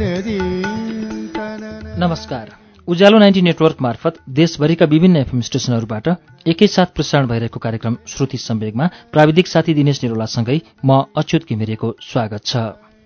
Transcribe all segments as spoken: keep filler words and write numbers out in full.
नमस्कार। उज्यालो ninety network मार्फत देशभरिका विभिन्न एफएम स्टेशनहरूबाट एकैसाथ प्रसारण भइरहेको कार्यक्रम श्रुति सम्वेगमा प्राविधिक साथी दिनेश निरोलासँगै म अच्युत घिमिरेको स्वागत छ।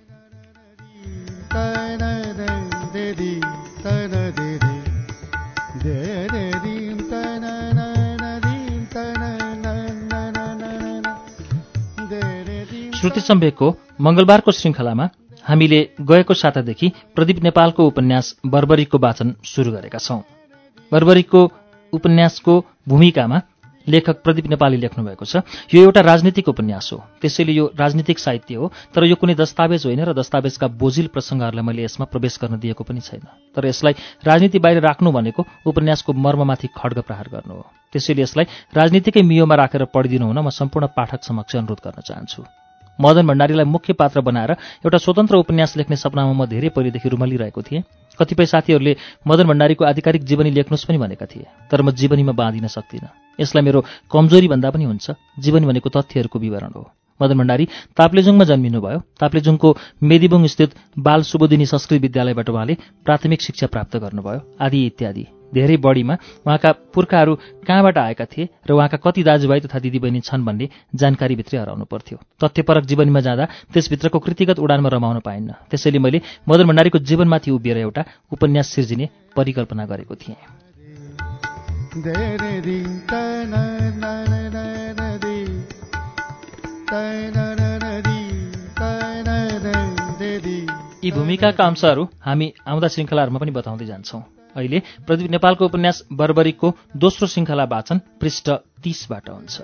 श्रुति सम्वेगको मंगलबारको श्रृङ्खलामा हामीले गएको सातादेखि प्रदीप नेपालको उपन्यास बर्बरीको वाचन सुरु गरेका छौं। बर्बरीको उपन्यासको भूमिकामा लेखक प्रदीप नेपालले लेख्नु भएको छ। यो एउटा राजनीतिक उपन्यास हो, त्यसैले यो राजनीतिक साहित्य हो, तर यो कुनै दस्तावेज होइन र दस्तावेजका बोझिल प्रसङ्गहरूलाई मैले यसमा प्रवेश गर्न दिएको पनि छैन। तर यसलाई राजनीति बाहिर राख्नु भनेको उपन्यासको मर्ममाथि खड्ग प्रहार गर्नु हो। त्यसैले यसलाई राजनीतिकै मियोमा राखेर पढिदिनु हुन म सम्पूर्ण पाठक समक्ष अनुरोध गर्न चाहन्छु। मदन भण्डारीलाई मुख्य पात्र बनाएर एउटा स्वतन्त्र उपन्यास लेख्ने सपनामा म धेरै पहिलेदेखि रुमलिरहेको थिएँ। कतिपय साथीहरूले मदन भण्डारीको आधिकारिक जीवनी लेख्नुहोस् पनि भनेका थिए, तर म जीवनीमा बाँधिन सक्दिनँ। यसलाई मेरो कमजोरी भन्दा पनि हुन्छ। जीवनी भनेको तथ्यहरूको विवरण हो। मदन भण्डारी ताप्लेजुङमा जन्मिनुभयो। ताप्लेजुङको मेदिबुङ स्थित बाल सुबोधिनी संस्कृत विद्यालयबाट उहाँले प्राथमिक शिक्षा प्राप्त गर्नुभयो, आदि इत्यादि। धेरै बढीमा उहाँका पुर्खाहरू कहाँबाट आएका थिए र उहाँका कति दाजुभाइ तथा दिदीबहिनी छन् भन्ने जानकारीभित्रै हराउनु पर्थ्यो। तथ्यपरक जीवनीमा जाँदा त्यसभित्रको कृतिगत उडानमा रमाउन पाइन्न। त्यसैले मैले मदन भण्डारीको जीवनमाथि उभिएर एउटा उपन्यास सिर्जिने परिकल्पना गरेको थिएँ। यी भूमिकाका अंशहरू हामी आउँदा श्रृङ्खलाहरूमा पनि बताउँदै जान्छौँ। अहिले प्रदीप नेपालको उपन्यास बर्बरीको दोस्रो श्रृङ्खला वाचन पृष्ठ तीसबाट हुन्छ।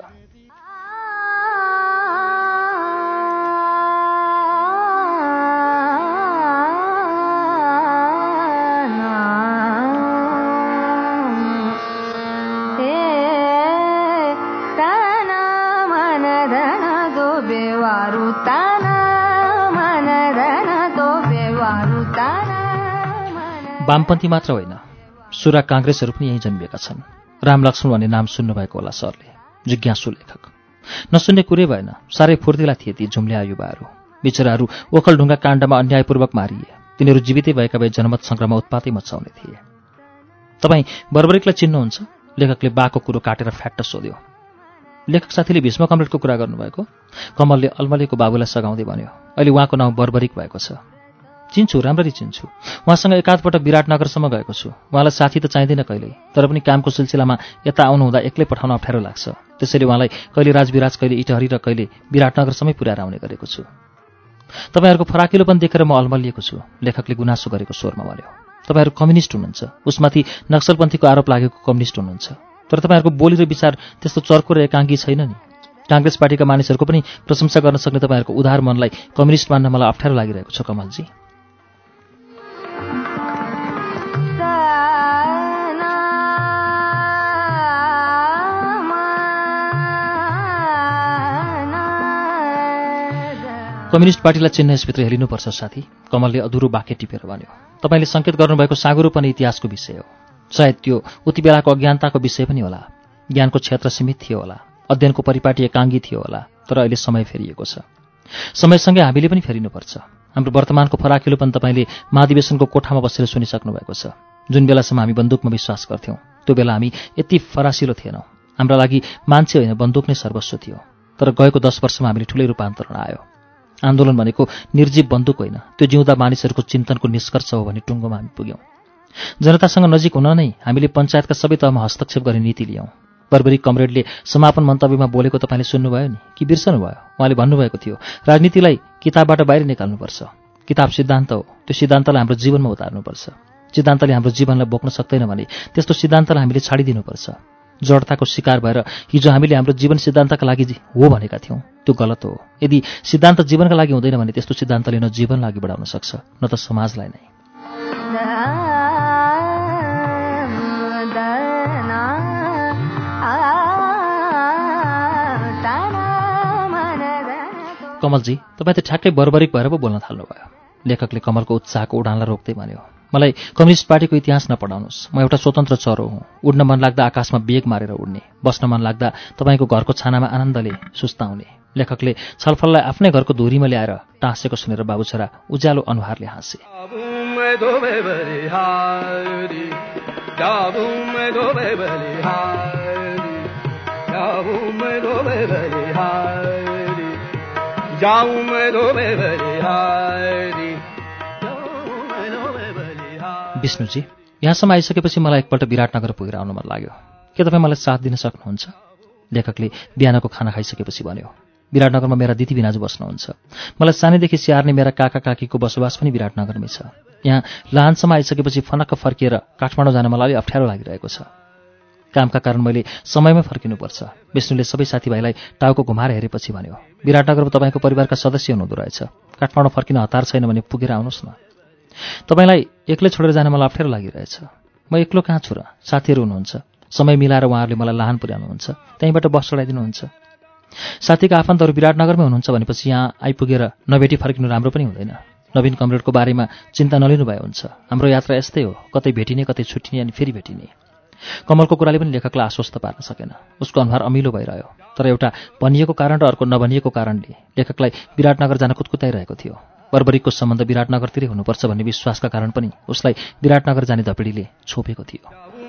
वामपन्थी मात्र होइन, सुरा काङ्ग्रेसहरू पनि यहीँ जन्मिएका छन्। रामलक्ष्मण भन्ने नाम सुन्नुभएको होला सरले। जिज्ञासु लेखक। नसुन्ने कुरै भएन। साह्रै फुर्तिला थिए ती झुम्ल्या युवाहरू। बिचराहरू ओखलढुङ्गा काण्डमा अन्यायपूर्वक मारिए। तिनीहरू जीवितै भएका भए जनमत सङ्ग्राममा उत्पातै मचाउने थिए। तपाईँ बर्बरीकलाई चिन्नुहुन्छ? लेखकले बाको कुरो काटेर फ्याट्ट सोध्यो। लेखक साथीले भीष्म कमरेडको कुरा गर्नुभएको? कमलले अलमलेको बाबुलाई सघाउँदै भन्यो। अहिले उहाँको नाउँ बर्बरीक भएको छ। चिन्छु, राम्ररी चिन्छु। उहाँसँग एकाधपटक विराटनगरसम्म गएको छु। उहाँलाई साथी त चाहिँदैन कहिल्यै, तर पनि कामको सिलसिलामा यता आउनुहुँदा एक्लै पठाउन अप्ठ्यारो लाग्छ। त्यसैले उहाँलाई कहिले राजविराज, कहिले इटहरी र कहिले विराटनगरसम्मै पुर्याएर आउने गरेको छु। तपाईँहरूको फराकिलोपन देखेर म अलमलिएको छु, लेखकले गुनासो गरेको स्वरमा भन्यो। तपाईँहरू कम्युनिस्ट हुनुहुन्छ। उसमाथि नक्सलपन्थीको आरोप लागेको कम्युनिस्ट हुनुहुन्छ। तर तपाईँहरूको बोली र विचार त्यस्तो चर्को र एकाङ्गी छैन नि। काङ्ग्रेस पार्टीका मानिसहरूको पनि प्रशंसा गर्न सक्ने तपाईँहरूको उदार मनलाई कम्युनिस्ट मान्न मलाई अप्ठ्यारो लागिरहेको छ कमलजी। कम्युनिस्ट पार्टीलाई चिन्ह यसभित्र हेरिनुपर्छ साथी, कमलले अधुरो बाके टिपेर भन्यो। तपाईँले सङ्केत गर्नुभएको साँगुरो पनि इतिहासको विषय हो। सायद त्यो उति बेलाको अज्ञानताको विषय पनि होला। ज्ञानको क्षेत्र सीमित थियो होला, अध्ययनको परिपाटी एकाङ्गी थियो होला। तर अहिले समय फेरिएको छ। समयसँगै हामीले पनि फेरिनुपर्छ। हाम्रो वर्तमानको फराकिलोपन तपाईँले महाधिवेशनको कोठामा बसेर सुनिसक्नु भएको छ। जुन बेलासम्म हामी बन्दुकमा विश्वास गर्थ्यौँ त्यो बेला हामी यति फरासिलो थिएनौँ। हाम्रा लागि मान्छे होइन, बन्दुक नै सर्वस्व थियो। तर गएको दस वर्षमा हामीले ठुलै रूपान्तरण आयो। आन्दोलन भनेको निर्जीव बन्दुक होइन, त्यो जिउँदा मानिसहरूको चिन्तनको निष्कर्ष हो भन्ने टुङ्गोमा हामी पुग्यौँ। जनतासँग नजिक हुन नै हामीले पञ्चायतका सबै तहमा हस्तक्षेप गर्ने नीति लियौँ। बर्बरी कमरेडले समापन मन्तव्यमा बोलेको तपाईँले सुन्नुभयो नि कि बिर्सनुभयो? उहाँले भन्नुभएको थियो, राजनीतिलाई किताबबाट बाहिर निकाल्नुपर्छ। किताब सिद्धान्त हो, त्यो सिद्धान्तलाई हाम्रो जीवनमा उतार्नुपर्छ। सिद्धान्तले हाम्रो जीवनलाई बोक्न सक्दैन भने त्यस्तो सिद्धान्तलाई हामीले छाडिदिनुपर्छ। जडताको शिकार भएर हिजो हामीले हाम्रो जीवन सिद्धान्तका लागि हो भनेका थियौँ, त्यो गलत हो। यदि सिद्धान्त जीवनका लागि हुँदैन भने त्यस्तो सिद्धान्तले न जीवनलाई अघि बढाउन सक्छ न त समाजलाई नै। कमलजी, तपाईँ त ठ्याक्कै बर्बरिक भएर पो बोल्न थाल्नुभयो। लेखकले कमलको उत्साहको उडानलाई रोक्दै भन्यो। मलाई कम्युनिस्ट पार्टीको इतिहास नपढाउनुहोस्। म एउटा स्वतन्त्र चरो हुँ। उड्न मन लाग्दा आकाशमा बेग मारेर उड्ने, बस्न मन लाग्दा तपाईँको घरको छानामा आनन्दले सुस्ताउने। लेखकले छलफललाई आफ्नै घरको धुरीमा ल्याएर टाँसेको सुनेर बाबुछोरा उज्यालो अनुहारले हाँसे। विष्णुजी, यहाँसम्म आइसकेपछि मलाई एकपल्ट विराटनगर पुगेर आउन मन लाग्यो। के तपाईँ मलाई साथ दिन सक्नुहुन्छ? लेखकले बिहानको खाना खाइसकेपछि भन्यो। विराटनगरमा मेरा दिदी भिनाजु बस्नुहुन्छ। मलाई सानैदेखि स्याहार्ने मेरा काका काकीको बसोबास पनि विराटनगरमै छ। यहाँ लाहानसम्म आइसकेपछि फनक्क फर्किएर काठमाडौँ जान मलाई अलि अप्ठ्यारो लागिरहेको छ। कामका कारण मैले समयमै फर्किनुपर्छ। विष्णुले सबै साथीभाइलाई टाउको घुमाएर हेरेपछि भन्यो, विराटनगरमा तपाईँको परिवारका सदस्य हुनुहुँदो रहेछ। काठमाडौँ फर्किन हतार छैन भने पुगेर आउनुहोस् न। तपाईँलाई एक्लै छोडेर जान मलाई अप्ठ्यारो लागिरहेछ। म एक्लो कहाँ छु र? साथीहरू हुनुहुन्छ। समय मिलाएर उहाँहरूले मलाई लाहान पुर्याउनुहुन्छ, त्यहीँबाट बस चढाइदिनुहुन्छ। साथीका आफन्तहरू विराटनगरमै हुनुहुन्छ भनेपछि यहाँ आइपुगेर नभेटी फर्किनु राम्रो पनि हुँदैन। नवीन कमरेडको बारेमा चिन्ता नलिनु भए हुन्छ। हाम्रो यात्रा यस्तै हो, कतै भेटिने कतै छुट्टिने अनि फेरि भेटिने। कमलको कुराले पनि लेखकलाई आश्वस्त पार्न सकेन। उसको अनुहार अमिलो भइरह्यो। तर एउटा भनिएको कारण र अर्को नभनिएको कारणले लेखकलाई विराटनगर जान कुतकुताइरहेको थियो। बर्बरीको सम्बन्ध विराटनगरतिरै हुनुपर्छ भन्ने विश्वासका कारण पनि उसलाई विराटनगर जाने धपिडीले छोपेको थियो।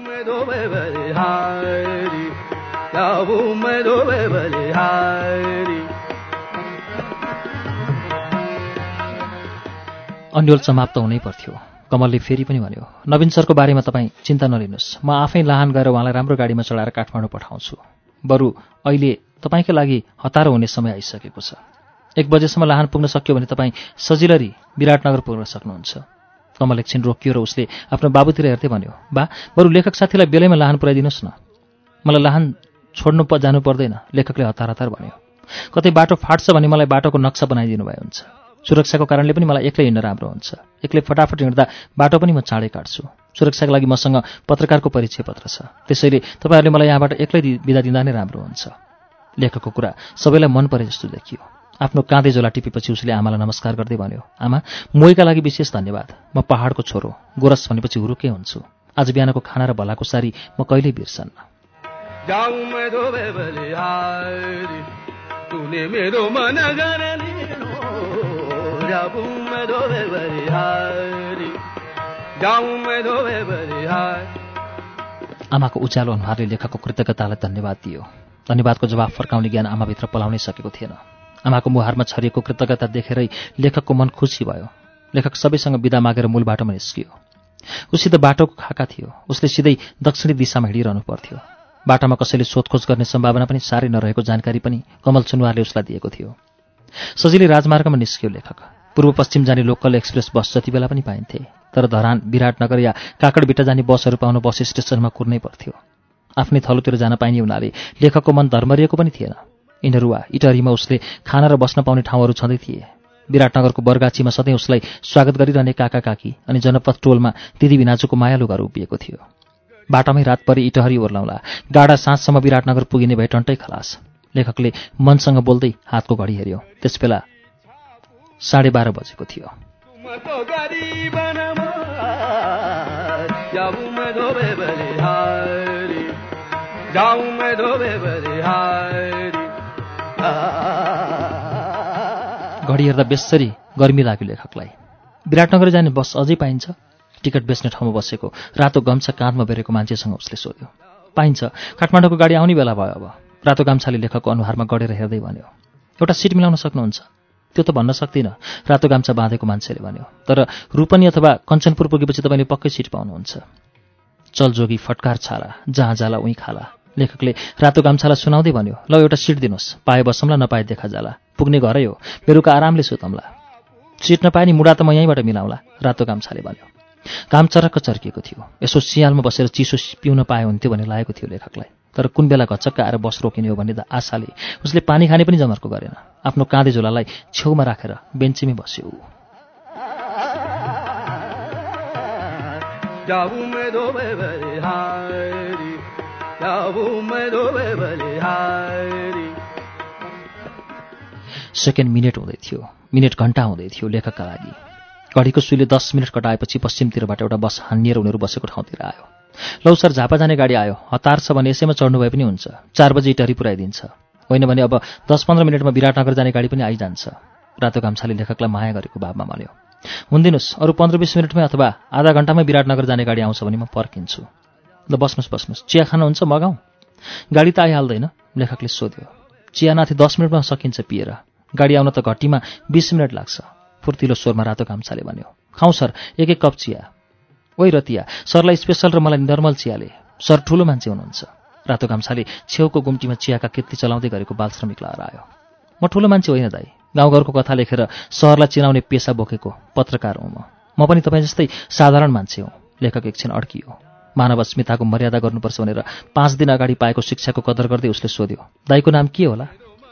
अन्यल समाप्त हुनै पर्थ्यो। कमलले फेरि पनि भन्यो, नवीन सरको बारेमा तपाईँ चिन्ता नलिनुहोस्। म आफै लाहान गएर उहाँलाई राम्रो गाडीमा चढाएर काठमाडौँ पठाउँछु। बरु अहिले तपाईँकै लागि हतारो हुने समय आइसकेको छ। एक बजेसम्म लाहान पुग्न सक्यो भने तपाईँ सजिलरी विराटनगर पुग्न सक्नुहुन्छ। कमल एकछिन रोकियो र उसले आफ्नो बाबुतिर हेर्दै भन्यो, बा, बरु लेखक साथीलाई बेलैमा लाहान पुर्याइदिनुहोस् न। मलाई लाहान छोड्नु प जानु पर्दैन, लेखकले हतार हतार भन्यो। कतै बाटो फाट्छ भने मलाई बाटोको नक्सा बनाइदिनु भए हुन्छ। सुरक्षाको कारणले पनि मलाई एक्लै हिँड्न राम्रो हुन्छ। एक्लै फटाफट हिँड्दा बाटो पनि म चाँडै काट्छु। सुरक्षाको लागि मसँग पत्रकारको परिचय पत्र छ। त्यसैले तपाईँहरूले मलाई यहाँबाट एक्लै बिदा दिँदा नै राम्रो हुन्छ। लेखकको कुरा सबैलाई मन परे जस्तो देखियो। आफ्नो काँधे झोला टिपेपछि उसले आमालाई नमस्कार गर्दै भन्यो, आमा, मोहीका लागि विशेष धन्यवाद। म पहाडको छोरो, गोरस भनेपछि हुरुकै हुन्छु। आज बिहानको खाना र भलाको सारी म कहिल्यै बिर्सन्न। आमाको उज्यालो अनुहारले लेखकको कृतज्ञतालाई धन्यवाद दियो। धन्यवादको जवाफ फर्काउने ज्ञान आमाभित्र पलाउनै सकेको थिएन। आमाको मुहारमा छरिएको कृतज्ञता देखेरै लेखकको मन खुसी भयो। लेखक सबैसँग बिदा मागेर मूल बाटोमा निस्कियो। उसित बाटोको खाका थियो। उसले सिधै दक्षिणी दिशामा हिँडिरहनु पर्थ्यो। बाटामा कसैले सोधखोज गर्ने सम्भावना पनि साह्रै नरहेको जानकारी पनि कमल सुनवारले उसलाई दिएको थियो। सजिलै राजमार्गमा निस्कियो लेखक। पूर्व पश्चिम जाने लोकल एक्सप्रेस बस जति बेला पनि पाइन्थे। तर धरान, विराटनगर या काकडबिटा जाने बसहरू पाउन बस स्टेसनमा कुर्नै पर्थ्यो। आफ्नै थलोतिर जान पाइने हुनाले लेखकको मन धर्मरिएको पनि थिएन। इनरुवा, इटहरीमा उसले खाना र बस्न पाउने ठाउँहरू छँदै थिए। विराटनगरको बरगाछीमा सधैँ उसलाई स्वागत गरिरहने काका काकी अनि जनपथ टोलमा दिदी भिनाजुको मायालु घर उभिएको थियो। बाटामै रात परि इटहरी ओर्लाउँला, गाडा साँझसम्म विराटनगर पुगिने भए टन्टै खलास। लेखकले मनसँग बोल्दै हातको घडी हेऱ्यो। त्यसबेला साढे बाह्र बजेको थियो। घडी हेर्दा बेसरी गर्मी लाग्यो लेखकलाई। विराटनगर जाने बस अझै पाइन्छ? टिकट बेच्ने ठाउँमा बसेको रातो गम्छा काँधमा बेरेको मान्छेसँग उसले सोध्यो। पाइन्छ, काठमाडौँको गाडी आउने बेला भयो अब। रातो गाम्छाले लेखकको अनुहारमा गडेर हेर्दै भन्यो। एउटा सिट मिलाउन सक्नुहुन्छ? त्यो त भन्न सक्दिनँ, रातो गाम्छा बाँधेको मान्छेले भन्यो। तर रूपनी अथवा कञ्चनपुर पुगेपछि तपाईँले पक्कै सिट पाउनुहुन्छ। चलजोगी फटकार छाला, जहाँ जाला उहीँ खाला। लेखकले रातो गाम्छालाई सुनाउँदै भन्यो, ल एउटा सिट दिनुहोस्, पाए बसौँला नपाए देखा जाला। पुग्ने घरै हो, बेलुका आरामले सुतौँला। सिट नपाए नि मुडा त म यहीँबाट मिलाउँला, रातो गाम्छाले भन्यो। घाम चरक्क चर्किएको थियो। यसो सियालमा बसेर चिसो पिउन पाए हुन्थ्यो भन्ने लागेको थियो लेखकलाई। तर कुन बेला घचक्क आएर बस रोकिने हो भन्ने आशाले उसले पानी खाने पनि जमर्को गरेन। आफ्नो काँधे झोलालाई छेउमा राखेर बेन्चीमै बस्यो। सेकेन्ड मिनेट हुँदै थियो, मिनेट घण्टा हुँदै थियो लेखकका लागि। घडीको सुईले दस मिनट कटाएपछि पश्चिमतिरबाट एउटा बस हानिएर उनीहरू बसेको ठाउँतिर आयो। लौ सर, झापा जाने गाडी आयो, हतार छ भने यसैमा चढ्नु भए पनि हुन्छ, चार बजी इटहरी पुऱ्याइदिन्छ, होइन भने अब दस पन्ध्र मिनटमा विराटनगर जाने गाडी पनि आइजान्छ। रातो गाम्छाले लेखकलाई माया गरेको भावमा भन्यो। हुन्दिनुहोस्, अरू पन्ध्र बिस मिनटमै अथवा आधा घन्टामै विराटनगर जाने गाडी आउँछ भने म पर्खिन्छु। ल बस्नुहोस् बस्नुहोस्, चिया खानुहुन्छ मगाउँ? गाडी त आइहाल्दैन, लेखकले सोध्यो। चिया नाथे दस मिनटमा सकिन्छ पिएर, गाडी आउन त घट्टीमा बिस मिनट लाग्छ, फुर्तिलो स्वरमा रातो गाम्छाले भन्यो। खाउँ सर, एक एक कप चिया। ओइ रतिया, सरलाई स्पेसल र मलाई नर्मल चियाले, सर ठुलो मान्छे हुनुहुन्छ। रातो गाम्छाले छेउको गुम्टीमा चियाका केतली चलाउँदै गरेको बाल श्रमिक लाएर आयो। म ठुलो मान्छे होइन दाइ, गाउँघरको कथा लेखेर सहरलाई चिनाउने पेसा बोकेको पत्रकार हुँ म। म पनि तपाईँ जस्तै साधारण मान्छे हुँ। लेखक एकछिन अड्कियो। मानव अस्मिताको मर्यादा गर्नुपर्छ भनेर पाँच दिन अगाडि पाएको शिक्षाको कदर गर्दै उसले सोध्यो, दाइको नाम के होला?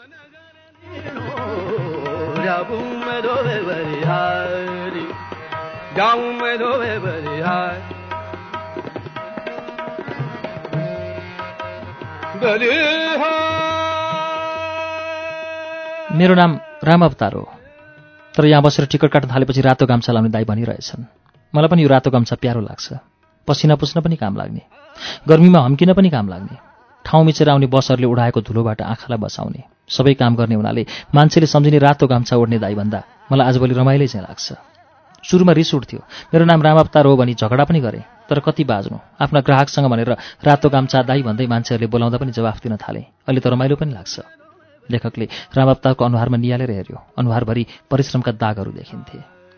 मेरो नाम राम अवतार हो, तर यहाँ बसेर टिकट काट्न थालेपछि रातो गाम्छा लाउने दाइ भनिरहेछन्। मलाई पनि यो रातो गाम्छा प्यारो लाग्छ, पसिना पुस्न पनि काम लाग्ने, गर्मीमा हम्किन पनि काम लाग्ने, ठाउँ मिचेर आउने बसहरूले उडाएको धुलोबाट आँखालाई बसाउने, सबै काम गर्ने हुनाले मान्छेले सम्झिने रातो गाम्छा ओढ्ने दाइ भन्दा मलाई आजभोलि रमाइलै चाहिँ लाग्छ। सुरुमा रिस उठ्थ्यो, मेरो नाम राम अवतार हो भनी झगडा पनि गरेँ, तर कति बाज्नु, आफ्ना ग्राहकसँग भनेर रातो गाम्छा दाइ भन्दै मान्छेहरूले बोलाउँदा पनि जवाफ दिन थाले। अहिले त रमाइलो पनि लाग्छ। लेखकले राम अवतारको अनुहारमा निहालेर हेऱ्यो। अनुहारभरि परिश्रमका दागहरू देखिन्थे।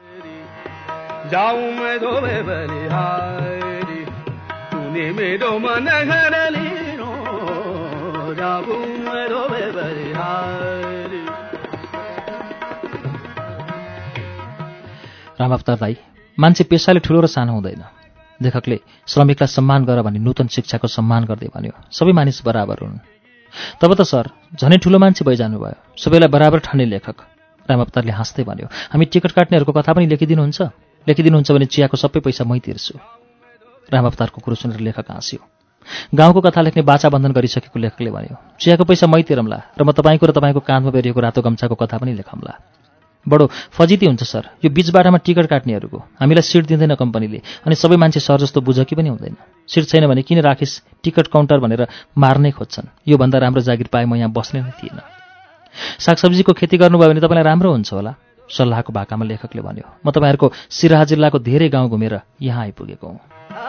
राम अवतार दाइ, मान्छे पेसाले ठुलो र सानो हुँदैन। लेखकले श्रमिकलाई सम्मान गर भनी नूतन शिक्षाको सम्मान गर्दै भन्यो। सबै मानिस बराबर हुन्। तब त सर झनै ठुलो मान्छे भइजानुभयो, सबैलाई बराबर ठान्ने लेखक। राम अवतारले हाँस्दै भन्यो, हामी टिकट काट्नेहरूको कथा पनि लेखिदिनुहुन्छ? लेखिदिनुहुन्छ भने चियाको सबै पैसा मै तिर्छु। राम अवतारको कुरो सुनेर लेखक हाँस्यो। गाउँको कथा लेख्ने बाचा बन्धन गरिसकेको लेखकले भन्यो, चियाको पैसा मै तिरौँला र म तपाईँको र तपाईँको काँधमा बेरिएको रातो गम्छाको कथा पनि लेखौँला। बडो फजिती हुन्छ सर यो बीच बाटामा टिकट काट्नेहरूको, हामीलाई सिट दिँदैन कम्पनीले, अनि सबै मान्छे सर जस्तो बुझकी पनि हुँदैन। सिट छैन भने किन राखिस् टिकट काउन्टर भनेर मार्नै खोज्छन्। योभन्दा राम्रो जागिर पाए म यहाँ बस्ने नै थिएन। सागसब्जीको खेती गर्नुभयो भने तपाईँलाई राम्रो हुन्छ होला, सल्लाहको भाकामा लेखकले भन्यो। म तपाईँहरूको सिराहा जिल्लाको धेरै गाउँ घुमेर यहाँ आइपुगेको हुँ।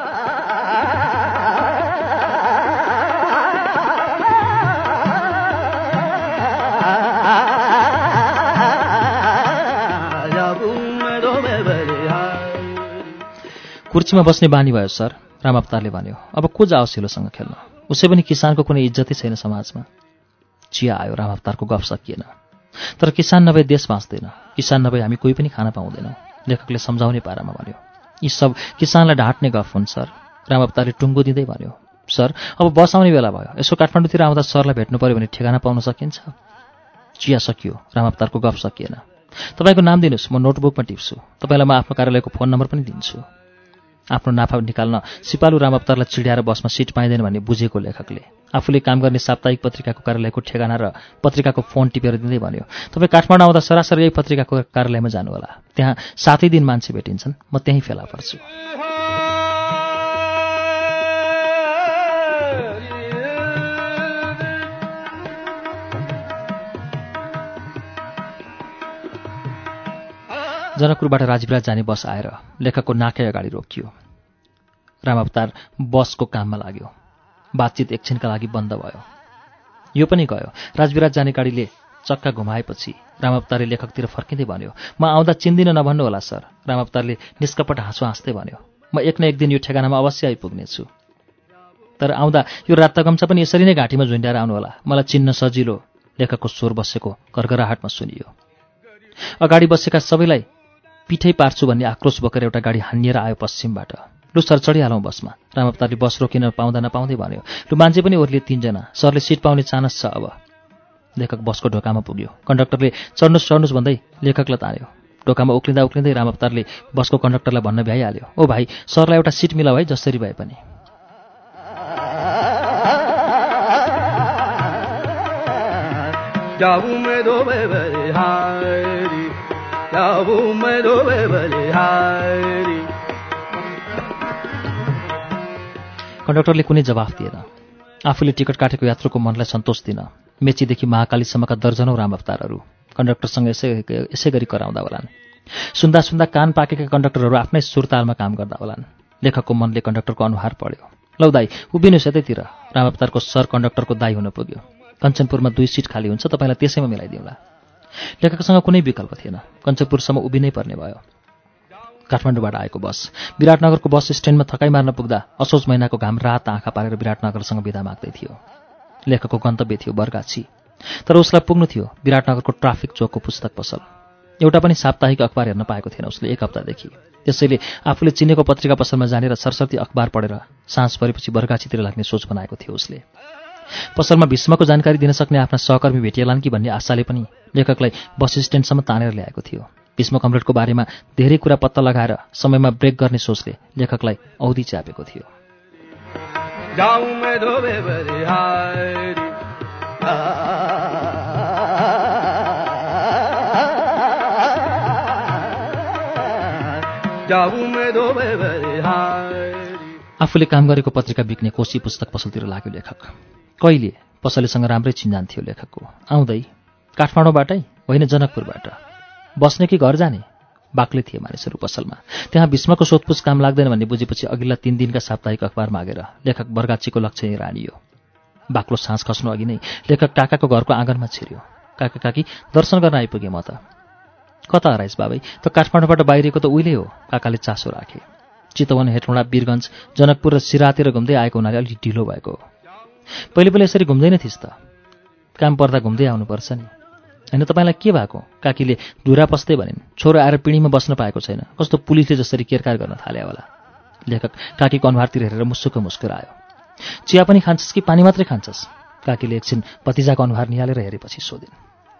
कुर्चीमा बस्ने बानी भयो सर, राम अवतारले भन्यो। अब को जाओस् हिलोसँग खेल्न, उसै पनि किसानको कुनै इज्जतै छैन समाजमा। चिया आयो, राम अवतारको गफ सकिएन। तर किसान नभए देश बाँच्दैन, किसान नभए हामी कोही पनि खान पाउँदैनौँ, लेखकले सम्झाउने पारामा भन्यो। यी सब किसानलाई ढाँट्ने गफ हुन् सर, राम अवतारले टुङ्गो दिँदै भन्यो। सर अब बस आउने बेला भयो, यसो काठमाडौँतिर आउँदा सरलाई भेट्नु पर्यो भने ठेगाना पाउन सकिन्छ? चिया सकियो, राम अवतारको गफ सकिएन। तपाईँको नाम दिनुहोस्, म नोटबुकमा टिप्छु, तपाईँलाई म आफ्नो कार्यालयको फोन नम्बर पनि दिन्छु। आफ्नो नाफा निकाल्न सिपालु राम अवतारलाई चिड्याएर बसमा सिट पाइँदैन भन्ने बुझेको लेखकले आफूले काम गर्ने साप्ताहिक पत्रिकाको कार्यालयको ठेगाना र पत्रिकाको फोन टिपेर दिँदै भन्यो, तपाईँ काठमाडौँ आउँदा सरासरी यही पत्रिकाको कार्यालयमा जानुहोला, त्यहाँ सातै दिन मान्छे भेटिन्छन्, म त्यहीँ फेला पर्छु। जनकपुरबाट राजविराज जाने बस आएर लेखकको नाकै अगाडि रोकियो। राम अवतार बसको काममा लाग्यो। बातचित एकछिनका लागि बन्द भयो। यो पनि गयो। राजविराज जाने गाडीले चक्का घुमाएपछि राम अवतारले लेखकतिर फर्किँदै भन्यो, म आउँदा चिन्दिन नभन्नु होला सर। राम अवतारले निष्कपट हाँसो हाँस्दै भन्यो, म एक न एक दिन यो ठेगानामा अवश्य आइपुग्नेछु। तर आउँदा यो रातो गम्छा पनि यसरी नै घाँटीमा झुन्ड्याएर आउनुहोला, मलाई चिन्न सजिलो। लेखकको स्वर बसेको करगराहटमा सुनियो। अगाडि बसेका सबैलाई पिठै पार्छु भन्ने आक्रोश बोकेर एउटा गाडी हानिएर आयो पश्चिमबाट। लु सर चढिहालौँ बसमा, राम अवतारले बस रोकिन पाउँदा नपाउँदै भन्यो। लु मान्छे पनि ओर्लिए तीनजना, सरले सिट पाउने चान्स छ अब। लेखक बसको ढोकामा पुग्यो। कन्डक्टरले चढ्नुहोस् चढ्नुहोस् भन्दै लेखकलाई तान्यो। ढोकामा उक्लिँदा उक्लिँदै राम अवतारले बसको कन्डक्टरलाई भन्न भ्याइहाल्यो, ओ भाइ सरलाई एउटा सिट मिलाऊ है, जसरी भए पनि। कन्डक्टरले कुनै जवाफ दिएन। आफूले टिकट काटेको यात्रुको मनलाई सन्तोष दिन मेचीदेखि महाकालीसम्मका दर्जनौं रामअवतारहरू कन्डक्टरसँग यसै यसै गरी कराउँदा होलान्। सुन्दा सुन्दा कान पाकेका कन्डक्टरहरू आफ्नै सुरतालमा काम गर्दा होलान्। लेखकको मनले कन्डक्टरको अनुहार पढ्यो। लौ दाई उभिनुहोस् यतैतिर। रामअवतारको सर कन्डक्टरको दाई हुन पुग्यो। कञ्चनपुरमा दुई सिट खाली हुन्छ, तपाईँलाई त्यसैमा मिलाइदिउँला। लेखकसँग कुनै विकल्प थिएन। कञ्चनपुरसम्म उभिनै पर्ने भयो। काठमाडौँबाट आएको बस विराटनगरको बस स्ट्यान्डमा थकाइ मार्न पुग्दा असोज महिनाको घाम रात आँखा पारेर विराटनगरसँग बिदा माग्दै थियो। लेखकको गन्तव्य थियो बरगाछी, तर उसलाई पुग्नु थियो विराटनगरको ट्राफिक चोकको पुस्तक पसल। एउटा पनि साप्ताहिक अखबार हेर्न पाएको थिएन उसले एक हप्तादेखि। त्यसैले आफूले चिनेको पत्रिका पसलमा जानेर सरसर्ती अखबार पढेर साँझ परेपछि बरगाछीतिर लाग्ने सोच बनाएको थियो उसले। पसलमा भीष्मको जानकारी दिन सक्ने आफ्ना सहकर्मी भेटिएलान् कि भन्ने आशाले पनि लेखकलाई बस स्ट्यान्डसम्म तानेर ल्याएको थियो। भीष्म कमरेडको बारेमा धेरै कुरा पत्ता लगाएर समयमा ब्रेक गर्ने सोचले लेखकलाई औधी च्यापेको थियो। आफूले काम गरेको पत्रिका बिक्ने कोशी पुस्तक पसलतिर लाग्यो लेखक। कहिले पसलेसँग राम्रै चिन्जान थियो लेखकको। आउँदै काठमाडौँबाटै होइन जनकपुरबाट। बस्ने कि घर जाने बाक्लै थिए मानिसहरू पसलमा। त्यहाँ भीष्मको सोधपुछ काम लाग्दैन भन्ने बुझेपछि अघिल्ला तीन दिनका साप्ताहिक अखबार मागेर लेखक बरगाछीको लक्ष्य रानियो। बाक्लो साँझ खस्नु अघि नै लेखक काकाको घरको आँगनमा छिर्यो। काका काकी दर्शन गर्न आइपुगे म त। कता हराइस् बाबै, त काठमाडौँबाट बाहिरिएको त उहिले हो, काकाले चासो राखे। चितवन, हेटौँडा, वीरगञ्ज, जनकपुर र सिरातिर घुम्दै आएको हुनाले अलिक ढिलो भएको हो। पहिले पहिले यसरी घुम्दैन थिइस् त? काम पर्दा घुम्दै आउनुपर्छ नि। होइन तपाईँलाई के भएको? काकीले धुरा पस्दै भनिन्। छोरो आएर पिँढीमा बस्न पाएको छैन, कस्तो पुलिसले जसरी केरकार गर्न थाल्यो होला। लेखक काकीको अनुहारतिर हेरेर मुस्कुक मुस्कुरायो। चिया पनि खान्छस् कि पानी मात्रै खान्छस्? काकीले एकछिन भतिजाको अनुहार निहालेर हेरेपछि सोधिन्।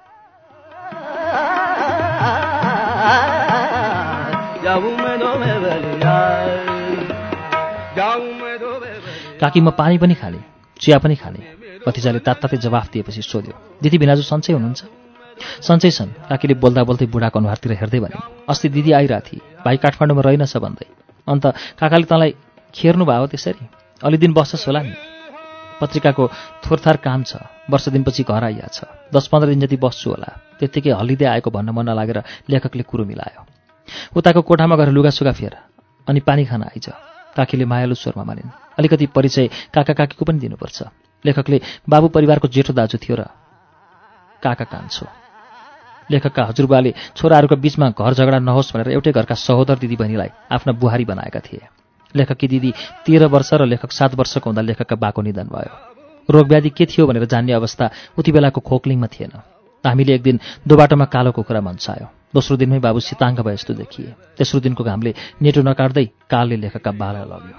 काकी म पानी पनि खाने, चिया पनि खाने। भतिजाले तात्तातै जवाफ दिएपछि सोध्यो, दिदी भिनाजु सन्चै हुनुहुन्छ? सन्चै छन्, काकीले बोल्दा बोल्दै बुढाको अनुहारतिर हेर्दै भनिन्। अस्ति दिदी आइरहेको थिए, भाइ काठमाडौँमा रहेनछ भन्दै। अन्त काकाले तँलाई खेर्नु भयो त्यसरी? अलि दिन बस्छस् होला नि। पत्रिकाको थोरथार काम छ, वर्ष दिनपछि घर आइहाल्छ। दस पन्ध्र दिन जति बस्छु होला। त्यत्तिकै हल्लिँदै आएको भन्न मन नलागेर लेखकले कुरो मिलायो। उताको कोठामा गएर लुगासुगा फेर, अनि पानी खान आइज। काकीले मायालु स्वरमा मानिन्। अलिकति परिचय काका काकीको पनि दिनुपर्छ। लेखकले बाबु परिवारको जेठो दाजु थियो र काका कान्छो। लेखकका हजुरबाले छोराहरूका बीचमा घर झगडा नहोस् भनेर एउटै घरका सहोदर दिदी बहिनीलाई आफ्ना बुहारी बनाएका थिए। लेखककी दिदी तेह्र वर्ष र लेखक सात वर्षको हुँदा लेखकका बाको निधन भयो। रोगव्याधि के थियो भनेर जान्ने अवस्था उति बेलाको खोक्लिङमा थिएन। हामीले एक दिन दोबाटोमा कालो कुखुरा मन्सायो। दोस्रो दिनमै बाबु सिताङ्ग भए जस्तो देखिए। तेस्रो दिनको घामले नेटो नकाट्दै कालले लेखकका बाला लग्यो।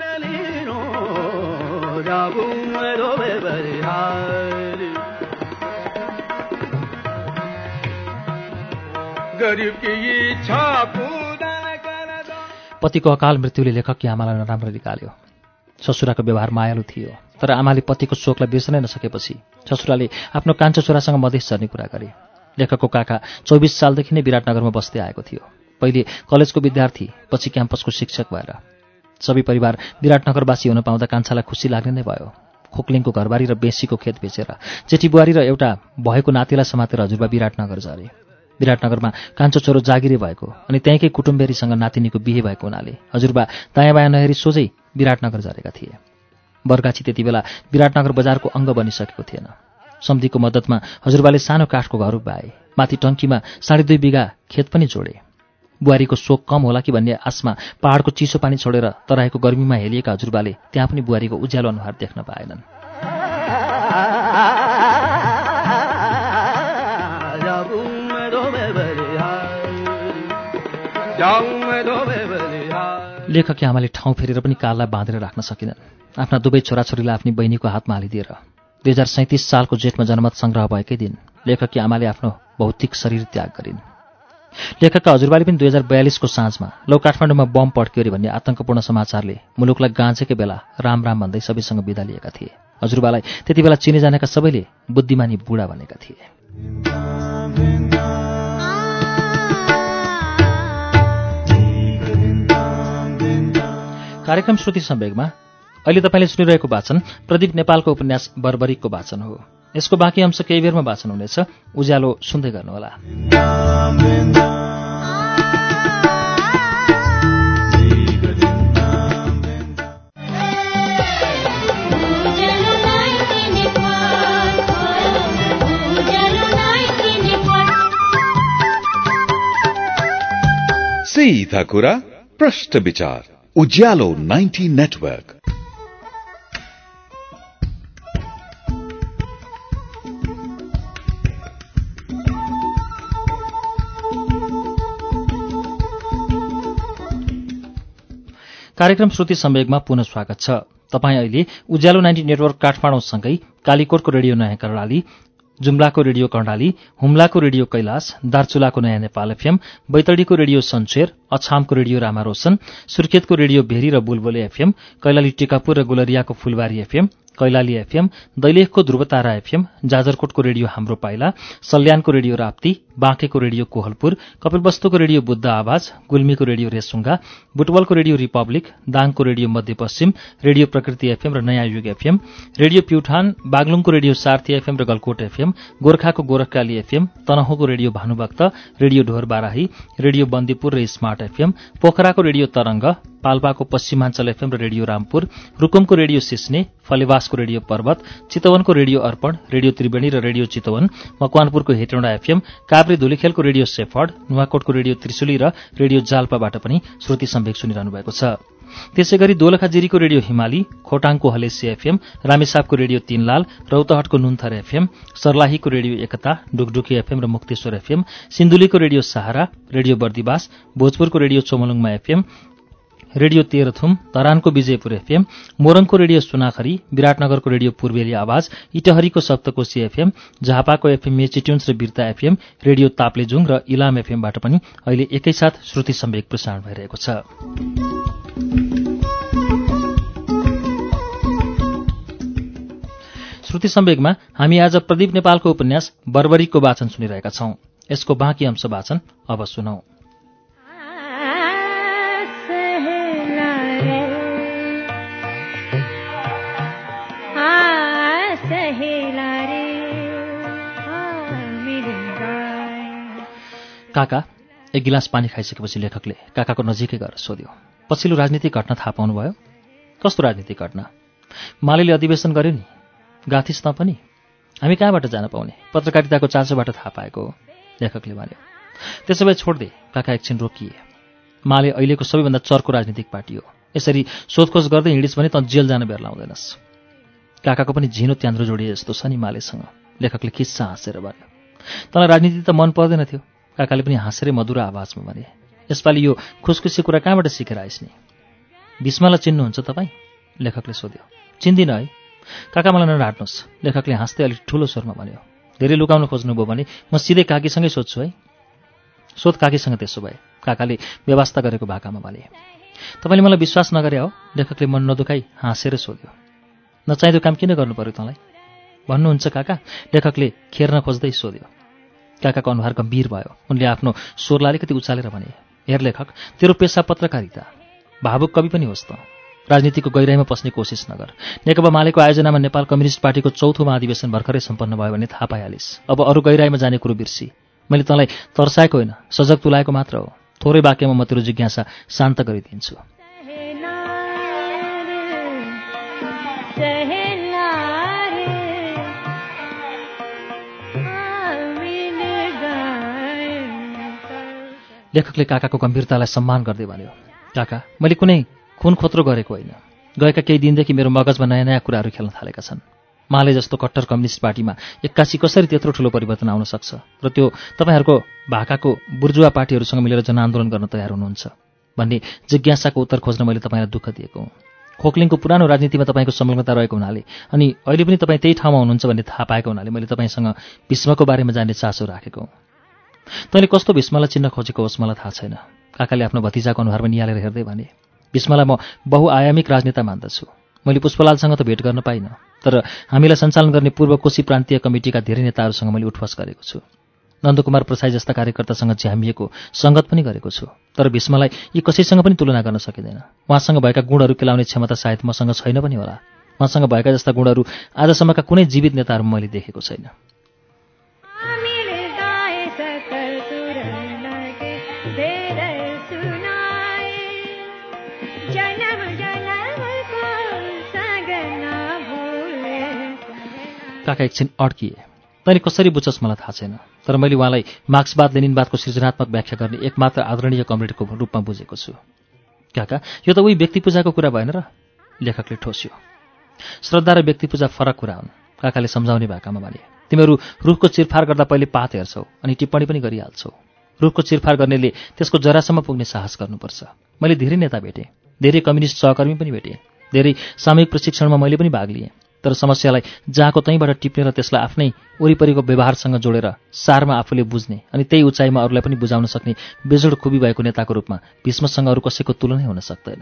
पतिको अकाल मृत्युले लेखककी आमालाई नराम्रो निकाल्यो। ससुराको व्यवहार मायालु थियो, तर आमाले पतिको शोकलाई बिर्सनै नसकेपछि ससुराले आफ्नो कान्छो छोरासँग मधेस झर्ने कुरा गरे। लेखकको काका चौबिस सालदेखि नै विराटनगरमा बस्दै आएको थियो। पहिले कलेजको विद्यार्थी, पछि क्याम्पसको शिक्षक भएर। सबै परिवार विराटनगरवासी हुन पाउँदा कान्छालाई खुसी लाग्ने नै भयो। खोक्लिङको घरबारी र बेसीको खेत बेचेर जेठी बुहारी र एउटा भएको नातिलाई समातेर हजुरबा विराटनगर झरे। विराटनगरमा कान्छो छोरो जागिरे भएको अनि त्यहीँकै कुटुम्बेरीसँग नातिनीको बिहे भएको हुनाले हजुरबा दायाँ बायाँ नहेरी सोझै विराटनगर झरेका थिए। बरगाछी त्यति बेला विराटनगर बजारको अङ्ग बनिसकेको थिएन। सम्धिको मद्दतमा हजुरबाले सानो काठको घर उभ्याए। माथि टङ्कीमा साढे दुई बिघा खेत पनि जोडे। बुहारीको शोक कम होला कि भन्ने आशमा पहाडको चिसो पानी छोडेर तराईको गर्मीमा हेलिएका हजुरबाले त्यहाँ पनि बुहारीको उज्यालो अनुहार देख्न पाएनन्। लेखककी आमाले ठाउँ फेरेर पनि काललाई बाँधेर राख्न सकिनन्। आफ्ना दुवै छोराछोरीलाई आफ्नी बहिनीको हातमा हालिदिएर दुई हजार सैँतिस सालको जेठमा जनमत सङ्ग्रह भएकै दिन लेखककी आमाले आफ्नो भौतिक शरीर त्याग गरिन्। लेखकका हजुरबाले पनि दुई हजार बयालिसको साँझमा लौ काठमाडौँमा बम पड्क्यो अरे भन्ने आतङ्कपूर्ण समाचारले मुलुकलाई गाँजेकै बेला राम राम भन्दै सबैसँग बिदा लिएका थिए। हजुरबालाई त्यति बेला चिने जानेका सबैले बुद्धिमानी बुढा भनेका थिए। कार्यक्रम श्रुति सम्वेगमा अहिले तपाईँले सुनिरहेको वाचन प्रदीप नेपालको उपन्यास बर्बरीको वाचन हो। यसको बाँकी अंश केही बेरमा वाचन हुनेछ। उज्यालो सुन्दै गर्नुहोला। सीधा कुरा प्रश्न विचार उज्यालो नाइन्टी नेटवर्क। कार्यक्रम श्रुति सम्वेगमा पुनः स्वागत छ। तपाईँ अहिले उज्यालो नाइन्टी नेटवर्क काठमाडौँसँगै कालीकोटको रेडियो नयाँ कर्णाली, जुम्लाको रेडियो कर्णाली, हुम्लाको रेडियो कैलाश, दार्चुलाको नयाँ नेपाल एफएम, बैतडीको रेडियो सन्चेर, अछामको रेडियो रामारोशन, सुर्खेतको रेडियो भेरी र बुलबुले एफएम, कैलाली टिकापुर र गुलरियाको फुलबारी एफएम, कैलाली एफएम, दैलेखको ध्रुवतारा एफएम, जाजरकोटको रेडियो हाम्रो पाइला, सल्यानको रेडियो राप्ती, बाँकेको रेडियो कोहलपुर, कपिलवस्तुको रेडियो बुद्ध आवाज, गुल्मीको रेडियो रेसुङ्गा, बुटवलको रेडियो रिपब्लिक, दाङको रेडियो मध्यपश्चिम, रेडियो प्रकृति एफएम र नयाँ युग एफएम, रेडियो प्युठान, बागलुङको रेडियो सार्थी एफएम र गलकोट एफएम, गोर्खाको गोरखकाली एफएम, तनहुँको radio Bhanubhakta, radio Dhor Barahi, radio Bandipur र स्मार्ट एफएम, पोखराको रेडियो तरंग, पाल्पाको पश्चिमाञ्चल एफएम र रेडियो रामपुर, रुकुमको रेडियो सिस्ने, फलेवासको रेडियो पर्वत, चितवनको रेडियो अर्पण, रेडियो त्रिवेणी र रेडियो चितवन, मकवानपुरको हेटौँडा एफएम, काभ्रे धुलीखेलको रेडियो सेफर्ड, नुवाकोटको रेडियो त्रिशुली र रेडियो जाल्पाबाट पनि श्रुति सम्वेक सुनिरहनु भएको छ। त्यसैगरी दोलखाजिरीको रेडियो हिमाली, खोटाङको हलेसी एफएम, रामेसापको रेडियो तीनलाल, रौतहटको नुन्थर एफएम, सर्लाहीको रेडियो एकता, डुकडुकी एफएम र मुक्तेश्वर एफएम, सिन्धुलीको रेडियो सहारा, रेडियो बर्दिवास, भोजपुरको रेडियो चोमलुङमा एफएम, रेडियो तेह्रथुम, धरानको विजयपुर एफएम, मोरङको रेडियो सुनाखरी, विराटनगरको रेडियो पूर्वेली आवाज, इटहरीको सप्तकोशी एफएम, झापाको एफएम मेचिट्युन्स र बिर्ता एफएम, रेडियो ताप्लेजुङ र इलाम एफएमबाट पनि अहिले एकैसाथ श्रुति सम्वेक प्रसारण भइरहेको छ। श्रुति सम्वेगमा हामी आज प्रदीप नेपालको उपन्यास बर्बरीको वाचन सुनिरहेका छौं। यसको बाँकी अंश वाचन अब सुनौं। काका, एक गिलास पानी खाइसकेपछि लेखकले काकाको नजिकै गएर सोध्यो, पछिल्लो राजनीतिक घटना थाहा पाउनुभयो? कस्तो राजनीतिक घटना? मालेले अधिवेशन गर्यो नि, गाथिस् त पनि? हामी कहाँबाट जान पाउने? पत्रकारिताको चासोबाट थाहा पाएको हो, लेखकले भन्यो। त्यसो भए छोड्दे, काका एकछिन रोकिए। माले अहिलेको सबैभन्दा चर्को राजनीतिक पार्टी हो। यसरी सोधखोज गर्दै हिँडिस् भने त जेल जान बेर लाउँदैनस्। काकाको पनि झिनो त्यान्द्रो जोडिए जस्तो छ नि मालेसँग, लेखकले खिस्सा हाँसेर भन्यो। तँलाई राजनीति त मन पर्दैन थियो, काकाले पनि हाँसेरै मधुरो आवाजमा भने। यसपालि यो खुसखुसी कुरा कहाँबाट सिकेर आइस् नि? भीष्मलाई चिन्नुहुन्छ तपाईँ? लेखकले सोध्यो। चिन्दिनँ है। काका मलाई नढाट्नुहोस्, लेखकले हाँस्दै अलिक ठुलो स्वरमा भन्यो। धेरै लुकाउन खोज्नुभयो भने म सिधै काकीसँगै सोध्छु है। सोध काकीसँग त्यसो भए, काकाले व्यवस्था गरेको भाकामा भने। तपाईँले मलाई विश्वास नगरे हो? लेखकले मन नदुखाई हाँसेर सोध्यो। नचाहिँदो काम किन गर्नु पर्यो तँलाई? भन्नुहुन्छ काका? लेखकले खेर्न खोज्दै सोध्यो। काकाको अनुहार गम्भीर भयो। उनले आफ्नो स्वरलाई अलिकति उचालेर भने, हेर लेखक, तेरो पेसा पत्रकारिता, भावुक कवि पनि होस् त। राजनीतिको गहिराईमा पस्ने कोसिस नगर। नेकपा मालेको आयोजनामा नेपाल कम्युनिस्ट पार्टीको चौथो महाधिवेशन भर्खरै सम्पन्न भयो भने थाहा पाइहालिस्। अब अरू गहिराईमा जाने कुरो बिर्सी। मैले तँलाई तर्साएको होइन, सजग तुलाएको मात्र हो। थोरै वाक्यमा म तेरो जिज्ञासा शान्त गरिदिन्छु। लेखकले काकाको गम्भीरतालाई सम्मान गर्दै भन्यो, काका, मैले कुनै खुन खोत्रो गरेको होइन। गएका केही दिनदेखि मेरो मगजमा नयाँ नयाँ कुराहरू खेल्न थालेका छन्। माले जस्तो कट्टर कम्युनिस्ट पार्टीमा एक्कासी कसरी त्यत्रो ठुलो परिवर्तन आउन सक्छ र त्यो तपाईँहरूको भाकाको बुर्जुवा पार्टीहरूसँग मिलेर जनआन्दोलन गर्न तयार हुनुहुन्छ भन्ने जिज्ञासाको उत्तर खोज्न मैले तपाईँलाई दुःख दिएको हुँ। खोक्लिङको पुरानो राजनीतिमा तपाईँको संलग्नता रहेको हुनाले अनि अहिले पनि तपाईँ त्यही ठाउँमा हुनुहुन्छ भन्ने थाहा पाएको हुनाले मैले तपाईँसँग भीष्मको बारेमा जान्ने चासो राखेको हुँ। तैँले कस्तो भीष्मलाई चिन्न खोजेको होस् मलाई थाहा छैन, काकाले आफ्नो भतिजाको अनुहारमा निहालेर हेर्दै भने। भीष्मलाई म बहुआयामिक राजनेता मान्दछु। मैले पुष्पलालसँग त भेट गर्न पाइनँ, तर हामीलाई सञ्चालन गर्ने पूर्व कोशी प्रान्तीय कमिटीका धेरै नेताहरूसँग मैले उठबस गरेको छु। नन्दकुमार प्रसाई जस्ता कार्यकर्तासँग झ्यामिएको सङ्गत पनि गरेको छु, तर भीष्मलाई यी कसैसँग पनि तुलना गर्न सकिँदैन। उहाँसँग भएका गुणहरू केलाउने क्षमता सायद मसँग छैन पनि होला। उहाँसँग भएका जस्ता गुणहरू आजसम्मका कुनै जीवित नेताहरूमा मैले देखेको छैन। काका एकछिन अड्किए। तैँले कसरी बुझ्छस् मलाई थाहा छैन, तर मैले उहाँलाई मार्क्सवाद लेनिनवादको सृजनात्मक व्याख्या गर्ने एकमात्र आदरणीय कमरेडको रूपमा बुझेको छु। काका, यो त उही व्यक्तिपूजाको कुरा भएन र? लेखकले ठोस्यो। श्रद्धा र व्यक्तिपूजा फरक कुरा हुन्, काकाले सम्झाउने भएकामा भने। तिमीहरू रुखको चिरफार गर्दा पहिले पात हेर्छौ अनि टिप्पणी पनि गरिहाल्छौ। रुखको चिरफार गर्नेले त्यसको जरासम्म पुग्ने साहस गर्नुपर्छ। मैले धेरै नेता भेटेँ, धेरै कम्युनिस्ट सहकर्मी पनि भेटेँ, धेरै सामूहिक प्रशिक्षणमा मैले पनि भाग लिएँ, तर समस्यालाई जहाँको तहीँबाट टिप्ने र त्यसलाई आफ्नै वरिपरिको व्यवहारसँग जोडेर सारमा आफूले बुझ्ने अनि त्यही उचाइमा अरूलाई पनि बुझाउन सक्ने बेजोड खुबी भएको नेताको रूपमा भीष्मसँग अरू कसैको तुलनै हुन सक्दैन।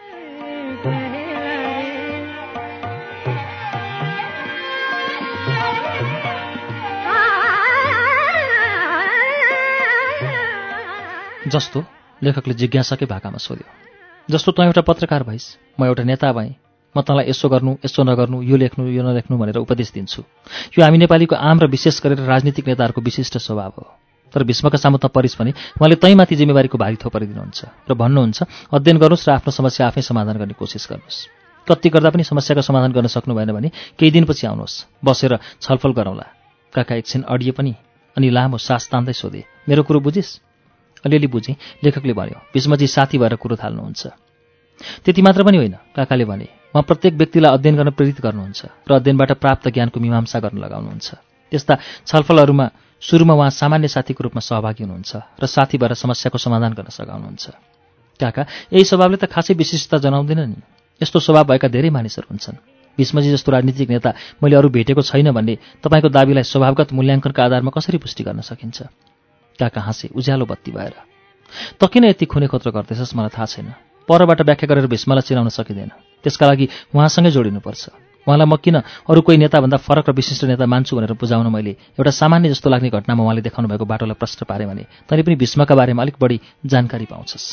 जस्तो? लेखकले जिज्ञासाकै भाकामा सोध्यो। जस्तो तँ एउटा पत्रकार भइस्, म एउटा नेता भएँ। म तँलाई यसो गर्नु यसो नगर्नु, यो लेख्नु यो नलेख्नु भनेर उपदेश दिन्छु। यो हामी नेपालीको आम र विशेष गरेर राजनीतिक नेताहरूको विशिष्ट स्वभाव हो। तर भीष्मका सामु त परिस् भने उहाँले तैमाथि जिम्मेवारीको भारी थोपरिदिनुहुन्छ र भन्नुहुन्छ अध्ययन गर्नुहोस् र आफ्नो समस्या आफै समाधान गर्ने कोसिस गर्नुहोस्। कति गर्दा पनि समस्याको समाधान गर्न सक्नु भएन भने केही दिनपछि आउनुहोस्, बसेर छलफल गरौँला। काका एकछिन अडिए पनि अनि लामो सास तान्दै सोधे, मेरो कुरो बुझिस्? अलिअलि बुझेँ, लेखकले भन्यो। भीष्मजी साथी भएर कुरो थाल्नुहुन्छ। त्यति मात्र पनि होइन, काकाले भने। उहाँ प्रत्येक व्यक्तिलाई अध्ययन गर्न प्रेरित गर्नुहुन्छ र अध्ययनबाट प्राप्त ज्ञानको मीमांसा गर्न लगाउनुहुन्छ। त्यस्ता छलफलहरूमा सुरुमा उहाँ सामान्य साथीको रूपमा सहभागी हुनुहुन्छ र साथी भएर समस्याको समाधान गर्न सघाउनुहुन्छ। काका, यही स्वभावले त खासै विशिष्टता जनाउँदैन नि। यस्तो स्वभाव भएका धेरै मानिसहरू हुन्छन्। भीष्मजी जस्तो राजनीतिक नेता मैले अरू भेटेको छैन भन्ने तपाईँको दाबीलाई स्वभावगत मूल्याङ्कनका आधारमा कसरी पुष्टि गर्न सकिन्छ? काका हाँसे उज्यालो बत्ती भएर। त किन यति खुने खोत्रो गर्दैछस् मलाई थाहा छैन। परबाट व्याख्या गरेर भीष्मलाई चिनाउन सकिँदैन। त्यसका लागि उहाँसँगै जोडिनुपर्छ। उहाँलाई म किन अरू कोही नेताभन्दा फरक र विशिष्ट नेता मान्छु भनेर बुझाउन मैले एउटा सामान्य जस्तो लाग्ने घटनामा उहाँले देखाउनु भएको बाटोलाई प्रश्न पारेँ भने तैँले पनि भीष्मका बारेमा अलिक बढी जानकारी पाउँछस्।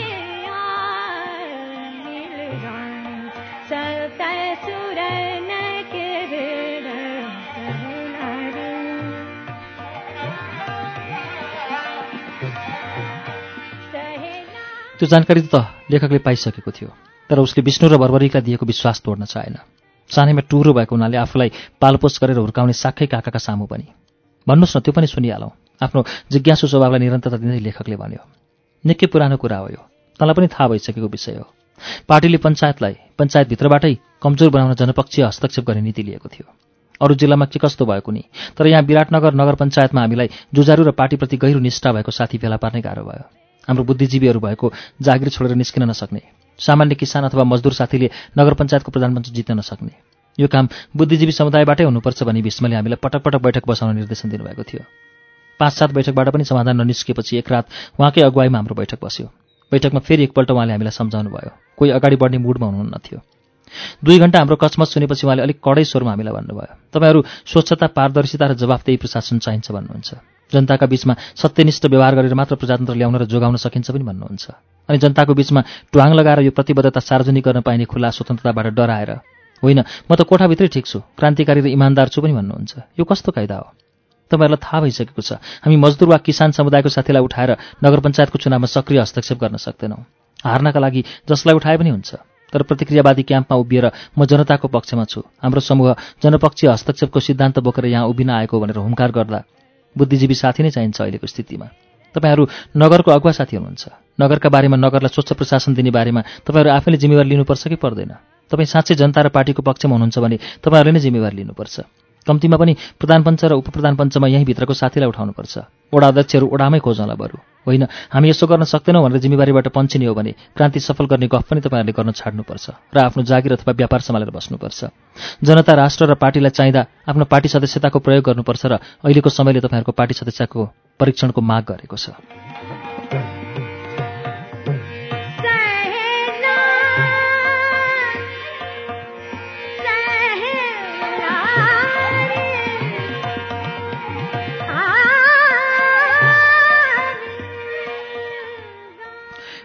त्यो जानकारी त लेखकले पाइसकेको थियो, तर उसले विष्णु र बर्बरीलाई दिएको विश्वास तोड्न चाहेन। सानैमा टुरो भएको हुनाले आफूलाई पालपोस गरेर हुर्काउने साक्कै काकाका सामु पनि। भन्नुहोस् न, त्यो पनि सुनिहालौँ, आफ्नो जिज्ञासु स्वभावलाई निरन्तरता दिँदै लेखकले भन्यो। निकै पुरानो कुरा हो यो, तँलाई पनि थाहा भइसकेको विषय हो। पार्टीले पञ्चायतलाई पञ्चायतभित्रबाटै कमजोर बनाउन जनपक्षीय हस्तक्षेप गर्ने नीति लिएको थियो। अरू जिल्लामा के कस्तो भएको नि, तर यहाँ विराटनगर नगर पञ्चायतमा हामीलाई जुझारु र पार्टीप्रति गहिरो निष्ठा भएको साथी फेला पार्नै गाह्रो भयो। हाम्रो बुद्धिजीवीहरू भएको जागिर छोडेर निस्किन नसक्ने, सामान्य किसान अथवा मजदुर साथीले नगर पञ्चायतको प्रधानमन्त्री जित्न नसक्ने, यो काम बुद्धिजीवी समुदायबाटै हुनुपर्छ भनी भीष्मले हामीलाई पटक पटक बैठक बसाउन निर्देशन दिनुभएको थियो। पाँच सात बैठकबाट पनि समाधान ननिस्किएपछि एक रात उहाँकै अगुवाईमा हाम्रो बैठक बस्यो। बैठकमा फेरि एकपल्ट उहाँले हामीलाई सम्झाउनु भयो। कोही अगाडि बढ्ने मुडमा हुनुहुन्न थियो। दुई घण्टा हाम्रो कचमच सुनेपछि उहाँले अलिक कडै स्वरमा हामीलाई भन्नुभयो, तपाईँहरू स्वच्छता, पारदर्शिता र जवाफदेही प्रशासन चाहिन्छ भन्नुहुन्छ। जनताका बीचमा सत्यनिष्ठ व्यवहार गरेर मात्र प्रजातन्त्र ल्याउन र जोगाउन सकिन्छ पनि भन्नुहुन्छ। अनि जनताको बीचमा ट्वाङ लगाएर यो प्रतिबद्धता सार्वजनिक गर्न पाइने खुला स्वतन्त्रताबाट डराएर होइन, म त कोठाभित्रै ठिक छु, क्रान्तिकारी र इमान्दार छु पनि भन्नुहुन्छ। यो कस्तो कायदा हो? तपाईँहरूलाई थाहा भइसकेको छ, हामी मजदुर वा किसान समुदायको साथीलाई उठाएर नगर पञ्चायतको चुनावमा सक्रिय हस्तक्षेप गर्न सक्दैनौँ। हार्नका लागि जसलाई उठाए पनि हुन्छ, तर प्रतिक्रियावादी क्याम्पमा उभिएर म जनताको पक्षमा छु, हाम्रो समूह जनपक्षीय हस्तक्षेपको सिद्धान्त बोकेर यहाँ उभिन आएको भनेर हुङ्कार गर्दा बुद्धिजीवी साथी नै चाहिन्छ अहिलेको स्थितिमा। तपाईँहरू नगरको अगुवा साथी हुनुहुन्छ। नगरका बारेमा, नगरलाई स्वच्छ प्रशासन दिने बारेमा तपाईँहरू आफैले जिम्मेवारी लिनुपर्छ कि पर्दैन? तपाईँ साँच्चै जनता र पार्टीको पक्षमा हुनुहुन्छ भने तपाईँहरूले नै जिम्मेवारी लिनुपर्छ। कम्तीमा पनि प्रधानपञ्च र उपप्रधानपञ्चमा यहीँभित्रको साथीलाई उठाउनुपर्छ। वडा अध्यक्षहरू ओडामै खोजौँला बरु, होइन हामी यसो गर्न सक्दैनौँ भनेर जिम्मेवारीबाट पन्छिने हो भने क्रान्ति सफल गर्ने गफ पनि तपाईँहरूले गर्न छाड्नुपर्छ र आफ्नो जागिर अथवा व्यापार सम्हालेर बस्नुपर्छ। जनता, राष्ट्र र पार्टीलाई चाहिँदा आफ्नो पार्टी सदस्यताको प्रयोग गर्नुपर्छ र अहिलेको समयले तपाईँहरूको पार्टी सदस्यताको परीक्षणको माग गरेको छ।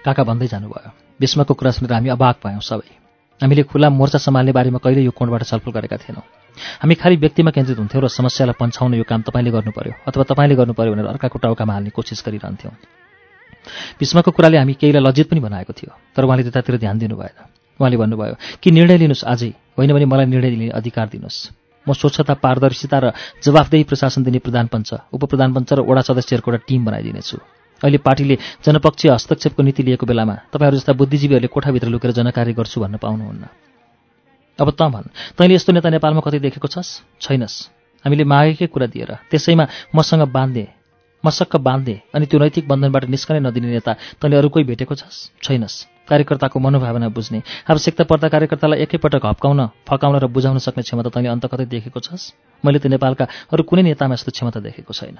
काका भन्दै जानुभयो। भीष्मको कुरा सुनेर हामी अबाक भयौँ सबै। हामीले खुला मोर्चा सम्हाल्ने बारेमा कहिले यो कोणबाट छलफल गरेका थिएनौँ। हामी खालि व्यक्तिमा केन्द्रित हुन्थ्यौँ र समस्यालाई पन्छाउन यो काम तपाईँले गर्नु पर्यो अथवा तपाईँले गर्नु पर्यो भनेर अर्काको टाउकामा हाल्ने कोसिस गरिरहन्थ्यौँ। भीष्मको कुराले हामी केहीलाई लज्जित पनि बनाएको थियो, तर उहाँले त्यतातिर ध्यान दिनु भएन। उहाँले भन्नुभयो कि निर्णय लिनुहोस् आजै, होइन भने मलाई निर्णय लिने अधिकार दिनुहोस्। म स्वच्छता, पारदर्शिता र जवाफदेही प्रशासन दिने प्रधानपञ्च, उपप्रधानपञ्च र वडा सदस्यहरूको एउटा टिम बनाइदिनेछु। अहिले पार्टीले जनपक्षीय हस्तक्षेपको नीति लिएको बेलामा तपाईँहरू जस्ता बुद्धिजीवीहरूले कोठाभित्र लुकेर जनकार्य गर्छु भन्न पाउनुहुन्न। अब त भन्, तैँले यस्तो नेता नेपालमा कतै देखेको छस्? छैनस्। हामीले मागेकै कुरा दिएर त्यसैमा मसँग बाँध्ने मसक्क बाँध्ने अनि त्यो नैतिक बन्धनबाट निस्कनै नदिने नेता तैँले अरू कोही भेटेको छस्? छैनस्। कार्यकर्ताको मनोभावना बुझ्ने, आवश्यकता पर्दा कार्यकर्तालाई एकैपटक हप्काउन, फकाउन र बुझाउन सक्ने क्षमता तैँले अन्त कतै देखेको छस्? मैले त नेपालका अरू कुनै नेतामा यस्तो क्षमता देखेको छैन।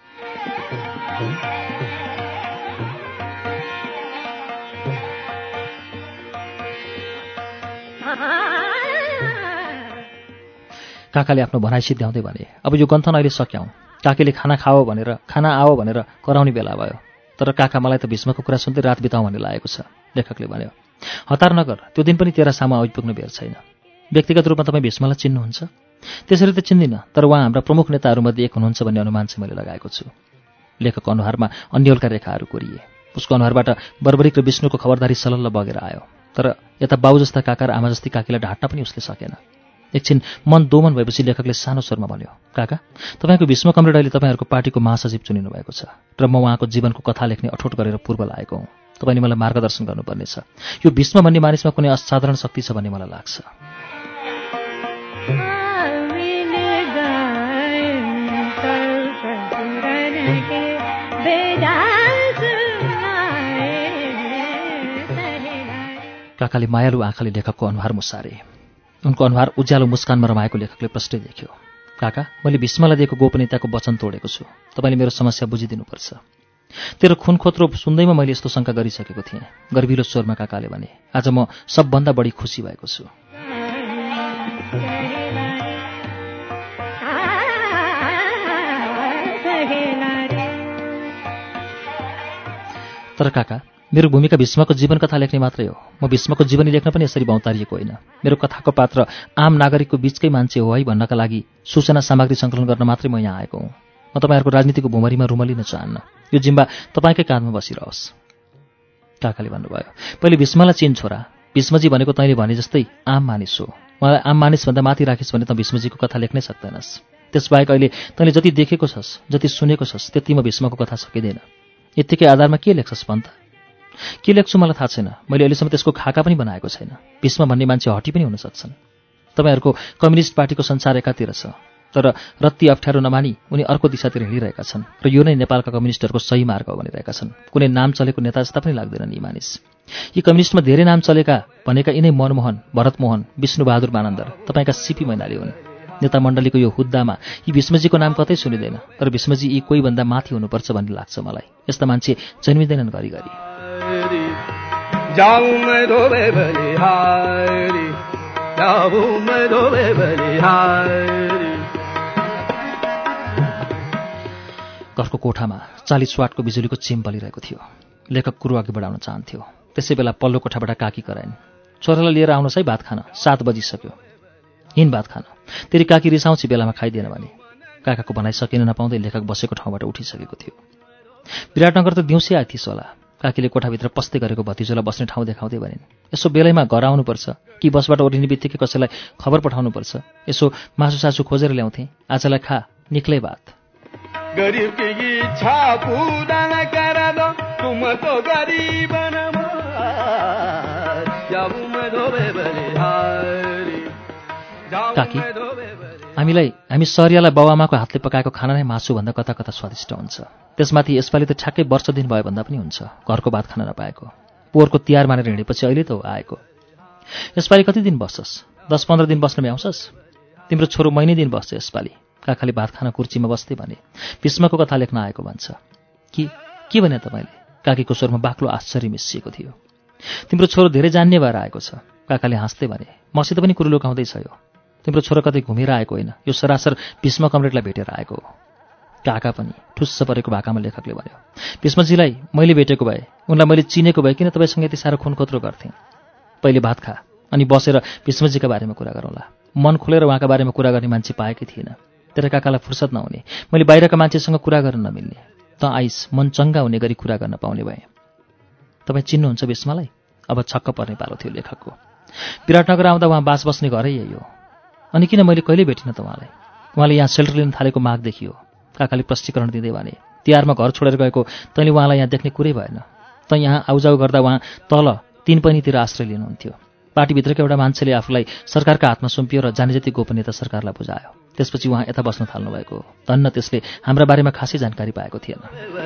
काकाले आफ्नो भनाइ सिद्ध्याउँदै भने, अब यो गन्थन अहिले सक्यौँ। काकीले खाना खाओ भनेर, खाना आओ भनेर कराउने बेला भयो। तर काका, मलाई त भीष्मको कुरा सुन्दै रात बिताउँ भन्ने लागेको छ। लेखकले भन्यो, हतार नगर, त्यो दिन पनि तेरा सामु आइपुग्नु बेर छैन। व्यक्तिगत रूपमा तपाईँ भीष्मलाई चिन्नुहुन्छ? त्यसरी त चिन्दिनँ, तर उहाँ हाम्रा प्रमुख नेताहरूमध्ये एक हुनुहुन्छ भन्ने अनुमान चाहिँ मैले लगाएको छु। लेखकको अनुहारमा अन्यलका रेखाहरू कोरिए। उसको अनुहारबाट बर्बरिक र विष्णुको खबरदारी सलल्ल बगेर आयो। तर यता बाबु जस्ता काका र आमा जस्ती काकीलाई ढाट्न पनि उसले सकेन। एकछिन मन दोमन भएपछि लेखकले सानो स्वरमा भन्यो, काका, तपाईँको भीष्म कमरेड अहिले तपाईँहरूको पार्टीको महासचिव चुनिनु भएको छ र म उहाँको जीवनको कथा लेख्ने अठोट गरेर पूर्व लागेको हुँ। तपाईँले मलाई मार्गदर्शन गर्नुपर्नेछ। यो भीष्म भन्ने मानिसमा कुनै असाधारण शक्ति छ भन्ने मलाई लाग्छ। काकाले मायालु आँखाले लेखकको अनुहार मुसारे। उनको अनुहार उज्यालो मुस्कानमा रमाएको लेखकले प्रष्टै देख्यो। काका, मैले भीष्मलाई दिएको गोपनीयताको वचन तोडेको छु। तपाईँले मेरो समस्या बुझिदिनुपर्छ। तेरो खुन खोत्रो सुन्दैमा मैले यस्तो शङ्का गरिसकेको थिएँ। गर्विलो स्वरमा काकाले भने, आज म सबभन्दा बढी खुसी भएको छु। तर काका, मेरो भूमिका भीष्मको जीवन कथा लेख्ने मात्रै हो। म भीष्मको जीवनी लेख्न पनि यसरी भौतारिएको होइन। मेरो कथाको पात्र आम नागरिकको बीचकै मान्छे हो है भन्नका लागि सूचना सामग्री सङ्कलन गर्न मात्रै म यहाँ आएको हुँ। म तपाईँहरूको राजनीतिको भुमरीमा रुमलिन चाहन्न। यो जिम्बा तपाईँकै काँधमा बसिरहोस्। काकाले भन्नुभयो, पहिले भीष्मलाई चिन छोरा। भीष्मजी भनेको तैँले भने जस्तै आम मानिस हो। मलाई आम मानिसभन्दा माथि राखिस् भने त भीष्मजीको कथा लेख्नै सक्दैनस्। त्यसबाहेक अहिले तैँले जति देखेको छस्, जति सुनेको छस्, त्यतिमा भीष्मको कथा सकिँदैन। यत्तिकै आधारमा के लेख्छस् भन् त? के लेख्छु मलाई थाहा छैन। मैले अहिलेसम्म त्यसको खाका पनि बनाएको छैन। भीष्म भन्ने मान्छे हटी पनि हुन सक्छन्। तपाईँहरूको कम्युनिस्ट पार्टीको संसार एकातिर छ, तर रत्ती अप्ठ्यारो नमानी उनी अर्को दिशातिर हिँडिरहेका छन् र यो नै नेपालका कम्युनिस्टहरूको सही मार्ग हो भनिरहेका छन्। कुनै नाम चलेको नेता जस्ता पनि लाग्दैनन् यी मानिस। यी कम्युनिस्टमा धेरै नाम चलेका भनेका यिनै मनमोहन, भरतमोहन, विष्णुबहादुर बानन्दर, तपाईँका सिपी मैनाली हुन्। नेता मण्डलीको यो हुद्दामा यी भीष्मजीको नाम कतै सुनिँदैन। तर भीष्मजी यी कोही भन्दा माथि हुनुपर्छ भन्ने लाग्छ मलाई। यस्ता मान्छे जन्मिँदैनन् घरिघरि। घरको कोठामा चालिस वाटको बिजुलीको चिम बलिरहेको थियो। लेखक कुरो अघि बढाउन चाहन्थ्यो। त्यसै बेला पल्लो कोठाबाट काकी कराइन्, छोरालाई लिएर आउनुहोस् है भात खान, सात बजिसक्यो। हिँड भात खान, तेरि काकी रिसाउँछि बेलामा खाइदिएन भने। काकाको भनाइ सकिन नपाउँदै लेखक बसेको ठाउँबाट उठिसकेको थियो। विराटनगर त दिउँसै आइथिस् होला। काकीले कोठाभित्र पस्दै गरेको भतिजोलाई बस्ने ठाउँ देखाउँदै भनिन्, यसो बेलैमा घर आउनुपर्छ कि बसबाट ओर्लिने बित्तिकै कसैलाई खबर पठाउनुपर्छ। यसो मासु सासु खोजेर ल्याउँथे, आजलाई खा, निक्लै भात। काकी, हामीलाई हामी सहरियालाई बाउआमाको हातले पकाएको खाना नै मासुभन्दा कता कता स्वादिष्ट हुन्छ। त्यसमाथि यसपालि त ठ्याक्कै वर्ष दिन भयो भन्दा पनि हुन्छ घरको भात खान नपाएको। पोहोरको तिहार मानेर हिँडेपछि अहिले त हो आएको। यसपालि कति दिन बस्छस्? दस पन्ध्र दिन बस्न भ्याउँछस्? तिम्रो छोरो महिनै दिन बस्छ यसपालि। काकाले भात खान कुर्चीमा बस्दै भने, भीष्मको कथा लेख्न आएको भन्छ। कि के भने तपाईँले? काकीको स्वरमा बाक्लो आश्चर्य मिसिएको थियो। तिम्रो छोरो धेरै जान्ने भएर आएको छ। काकाले हाँस्दै भने, मसित पनि कुरो लुकाउँदैछ यो। तिम्रो छोरो कतै घुमेर आएको होइन, यो सरासर भीष्म कमरेडलाई भेटेर आएको हो। काका पनि ठुस्स परेको भाकामा लेखकले भन्यो। भीष्मजीलाई मैले भेटेको भए, उनलाई मैले चिनेको भए किन तपाईँसँग यति साह्रो खुनखोत्रो गर्थेँ? पहिले भात खा, अनि बसेर भीष्मजीका बारेमा कुरा गरौँला। मन खोलेर उहाँका बारेमा कुरा गर्ने मान्छे पाएकै थिएन। तेरा काकालाई फुर्सद नहुने, मैले बाहिरका मान्छेसँग कुरा गर्न नमिल्ने, त आइस मन चङ्गा हुने गरी कुरा गर्न पाउने भएँ। तपाईँ चिन्नुहुन्छ भीष्मलाई? अब छक्क पर्ने पालो थियो लेखकको। विराटनगर आउँदा उहाँ बास बस्ने घरै यही हो। अनि किन मैले कहिले भेटिनँ त उहाँलाई? उहाँले यहाँ सेल्टर लिन थालेको माग देखियो। काकाले प्रष्टीकरण दिँदै भने, तिहारमा घर छोडेर गएको तैँले उहाँलाई यहाँ देख्ने कुरै भएन। त यहाँ आउजाउ गर्दा उहाँ तल तीन पैनीतिर आश्रय लिनुहुन्थ्यो। पार्टीभित्रका एउटा मान्छेले आफूलाई सरकारका हातमा सुम्पियो र जाने जति गोपनीयता सरकारलाई बुझायो। त्यसपछि उहाँ यता बस्न थाल्नुभएको हो। धन्न त्यसले हाम्रा बारेमा खासै जानकारी पाएको थिएन।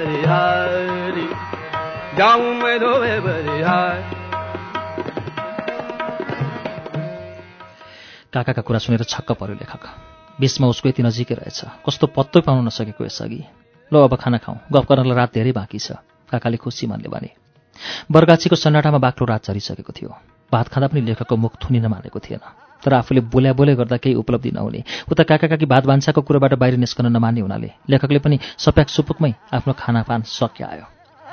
काकाका कुरा सुनेर छक्क पर्यो लेखक। भीष्म उसको यति नजिकै रहेछ, कस्तो पत्तै पाउन नसकेको यसअघि। ल अब खाना खाउँ, गफ गर्नलाई रात धेरै बाँकी छ, काकाले खुसी मनले भने। बरगाछीको सन्नाटामा बाक्लो रात झरिसकेको थियो। भात खाँदा पनि लेखकको मुख थुनिन मानेको थिएन। तर आफूले बोल्या बोले गर्दा केही उपलब्धि नहुने, उता काका काकी भात भान्साको कुरोबाट बाहिर निस्कन नमान्ने हुनाले लेखकले पनि सप्याक सुपुकमै आफ्नो खानापान सकिआयो।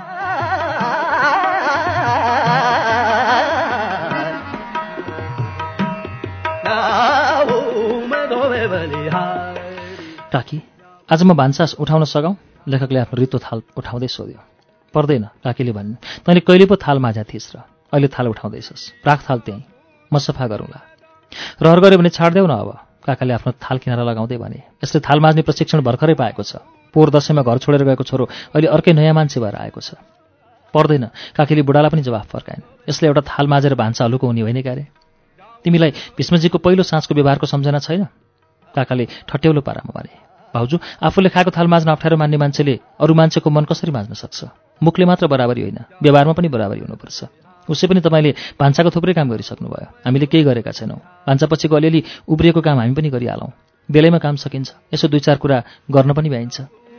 काकी, आज म भान्सा उठाउन सघाउँ? लेखकले आफ्नो रित्तो थाल उठाउँदै सोध्यो। पर्दैन, काकीले भनिन्। तैँले कहिले पो थाल माझा थिइस् र अहिले थाल उठाउँदैछस्? राख थाल त्यहीँ, म सफा गरौँला। रहर गऱ्यो भने छाड्देऊ न अब, काकाले आफ्नो थाल किनारा लगाउँदै भने। यसले थाल माझ्ने प्रशिक्षण भर्खरै पाएको छ। पोहोर दशैँमा घर छोडेर गएको छोरो अहिले अर्कै नयाँ मान्छे भएर आएको छ। पर्दैन, काकीले बुढालाई पनि जवाफ फर्काइन्। यसले एउटा थाल माझेर भान्सा हलुको हुने होइन क्यारे? तिमीलाई भीष्मजीको पहिलो साँझको व्यवहारको सम्झना छैन? काकाले ठट्यौलो पारामा भने। भाउजू, आफूले खाएको थाल माझ्न अप्ठ्यारो मान्ने मान्छेले अरू मान्छेको मन कसरी माझ्न सक्छ? मुखले मात्र बराबरी होइन, व्यवहारमा पनि बराबरी हुनुपर्छ। उसै पनि तपाईँले भान्साको थुप्रै काम गरिसक्नुभयो, हामीले केही गरेका छैनौँ। भान्सापछिको अलिअलि उब्रिएको काम हामी पनि गरिहालौँ। बेलैमा काम सकिन्छ, यसो दुई चार कुरा गर्न पनि भ्याइन्छ।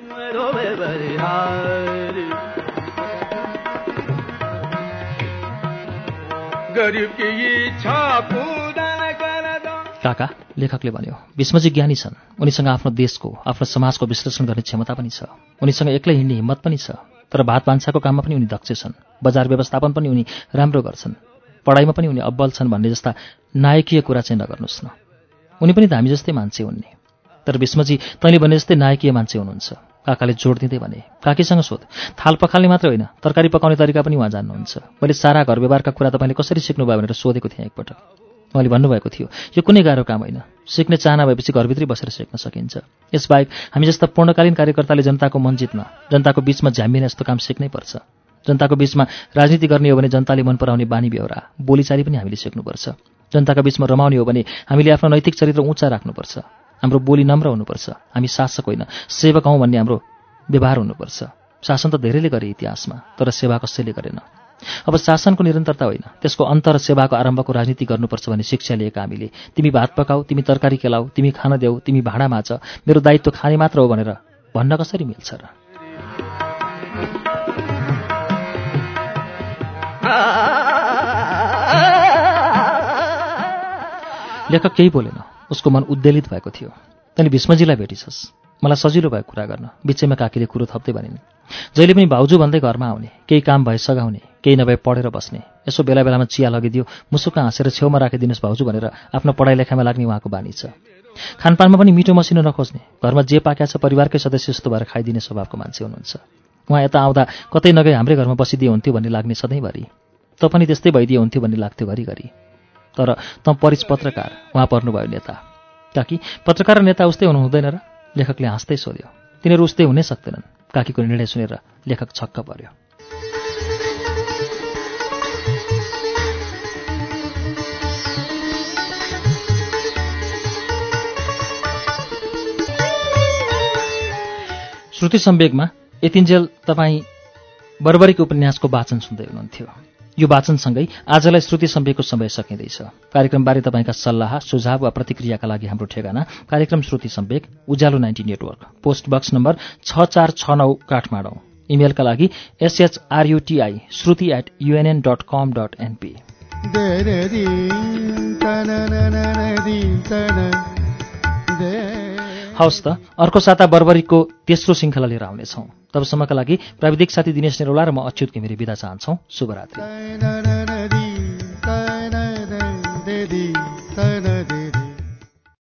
काका, लेखकले भन्यो, भीष्मजी ज्ञानी छन्। उनीसँग आफ्नो देशको, आफ्नो समाजको विश्लेषण गर्ने क्षमता पनि छ। उनीसँग एक्लै हिँड्ने हिम्मत पनि छ। तर भात भान्साको काममा पनि उनी दक्ष छन्। बजार व्यवस्थापन पनि उनी राम्रो गर्छन्। पढाइमा पनि उनी अब्बल छन् भन्ने जस्ता नायकीय कुरा चाहिँ नगर्नुहोस् न। उनी पनि त हामी जस्तै मान्छे हुन् नि। तर भीष्मजी तैँले भने जस्तै नायकीय मान्छे हुनुहुन्छ, काकाले जोड दिँदै भने। काकीसँग सोध, थाल पखाल्ने मात्र होइन, तरकारी पकाउने तरिका पनि उहाँ जान्नुहुन्छ। मैले सारा घर व्यवहारका कुरा तपाईँले कसरी सिक्नुभयो भनेर सोधेको थिएँ एकपटक। उहाँले भन्नुभएको थियो, यो कुनै गाह्रो काम होइन, सिक्ने चाहना भएपछि घरभित्रै बसेर सिक्न सकिन्छ। यसबाहेक हामी जस्ता पूर्णकालीन कार्यकर्ताले जनताको मन जित्न, जनताको बीचमा झ्याम्मिने यस्तो काम सिक्नै पर्छ। जनताको बीचमा राजनीति गर्ने हो भने जनताले मन पराउने बानी व्यवहार, बोलीचाली पनि हामीले सिक्नुपर्छ। जनताका बीचमा रमाउने हो भने हामीले आफ्नो नैतिक चरित्र उच्च राख्नुपर्छ। हाम्रो बोली नम्र हुनुपर्छ। हामी शासक होइन, सेवक हौँ भन्ने हाम्रो व्यवहार हुनुपर्छ। शासन त धेरैले गरे इतिहासमा, तर सेवा कसैले गरेन। अब शासनको निरन्तरता होइन, त्यसको अन्त र सेवाको आरम्भको राजनीति गर्नुपर्छ भन्ने शिक्षा लिएका हामीले तिमी भात पकाऊ, तिमी तरकारी केलाऊ, तिमी खान देऊ, तिमी भाँडा माझ, मेरो दायित्व खाने मात्र हो भनेर भन्न कसरी मिल्छ र? लेखक केही बोलेन। उसको मन उद्वेलित भएको थियो। तैँले भीष्मजीलाई भेटिछस्, मलाई सजिलो भयो कुरा गर्न, बिचैमा काकीले कुरो थप्दै भनिन्। जहिले पनि भाउजू भन्दै घरमा आउने, केही काम भए सघाउने, केही नभए पढेर बस्ने, यसो बेला बेलामा चिया लगिदियो, मुसुक्क हाँसेर छेउमा राखिदिनुहोस् भाउजू भनेर आफ्नो पढाइ लेखाइमा लाग्ने उहाँको बानी छ। खानपानमा पनि मिठो मसिनो नखोज्ने, घरमा जे पाक्या छ परिवारकै सदस्य जस्तो भएर खाइदिने स्वभावको मान्छे हुनुहुन्छ। उहाँ यता आउँदा कतै नगई हाम्रै घरमा बसिदिए हुन्थ्यो भन्ने लाग्ने सधैँभरि। त पनि त्यस्तै भइदिए हुन्थ्यो भन्ने लाग्थ्यो घरिघरि। तर त परिच पत्रकार, उहाँ पर्नुभयो नेता। काकी, पत्रकार र नेता उस्तै हुनु हुँदैन र? लेखकले हाँस्दै सोध्यो। तिनीहरू उस्तै हुनै सक्दैनन्। काकीको निर्णय सुनेर लेखक छक्क पर्यो। श्रुति सम्वेकमा यतिन्जेल तपाईँ बर्बरीको उपन्यासको वाचन सुन्दै हुनुहुन्थ्यो। यो वाचनसँगै आजलाई श्रुति सम्वेकको समय सकिँदैछ। कार्यक्रमबारे तपाईँका सल्लाह, सुझाव वा प्रतिक्रियाका लागि हाम्रो ठेगाना कार्यक्रम Shruti Sambek, Ujyalo ninety network, post box number छ चार छ नौ काठमाडौँ। इमेलका लागि S H R U T I Shruti at UNN dot com dot NP. हवस् त, अर्को साता बर्बरीको तेस्रो श्रृङ्खला लिएर आउनेछौँ। तबसम्मका लागि प्राविधिक साथी दिनेश नेरोला र म अच्युत घिमिरे बिदा चाहन्छौँ। शुभरात्रि।